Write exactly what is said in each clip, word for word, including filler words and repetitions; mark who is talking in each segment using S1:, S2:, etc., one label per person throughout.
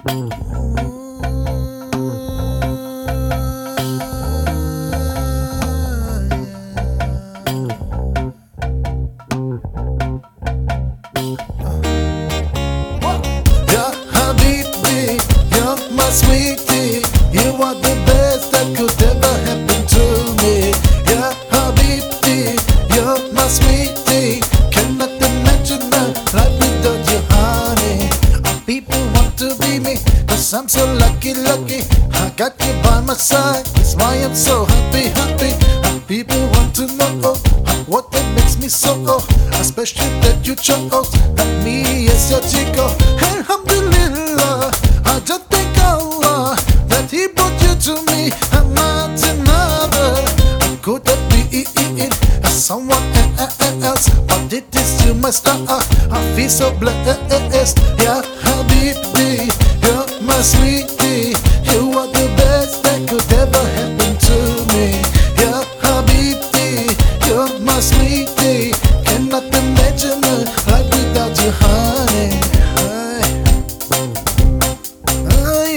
S1: Yeah, Habibi, you're my sweetie. You are the best that could ever happen to me. Yeah, Habibi, you're my sweetie. Cannot imagine a life without you, honey. All people want to be me, cause I'm so lucky, lucky. I got you by my side, that's why I'm so happy, happy. And people want to know what that makes me so oh, especially that you chose that me as your chico. Alhamdulillah, I just thank Allah that He brought you to me and not another. I could have been someone else, but it is you, my star. I feel so blessed. Yeah, Habibi, you're my sweetie. You are the best that could ever happen to me. Yeah, Habibi, you're my sweetie. Cannot imagine a life without you, honey. Ay,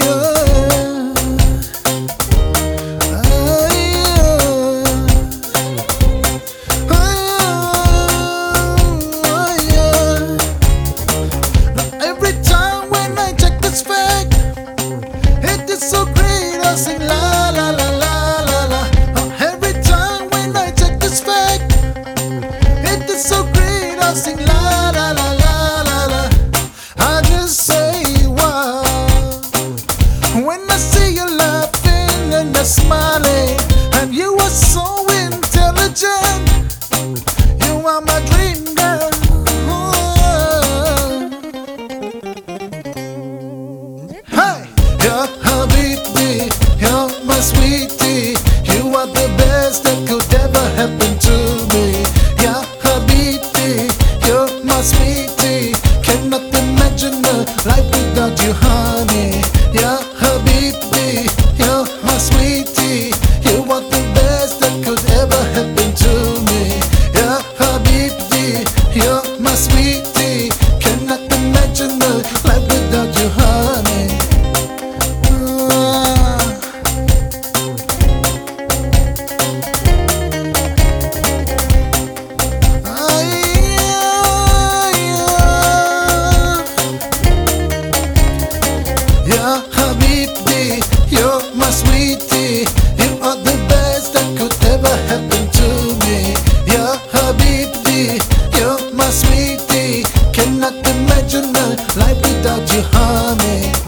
S1: ay, ay. Now every time when I check this fact, it is so great. I sing la la la la la la. Now every time when I check this fact, it is so great. I sing la la la la la la. I just say wow when I see you laughing and you're smiling, and you are so intelligent. You are my dream girl. Hey, yeah, Habibi, you're my sweetie. You are the best that could ever happen to me. Yeah, Habibi, you're my sweetie. Cannot imagine a life without you, honey. Yeah, Habibi, you're my sweetie. You are the best that could ever happen to me. Yeah, Habibi, you're my sweetie. Cannot imagine a life without you, honey. Ah. Yeah, Habibi, you're my sweetie. You are the best that could ever happen to me. Yeah, Habibi, you're my sweetie. Cannot imagine a life without you, honey.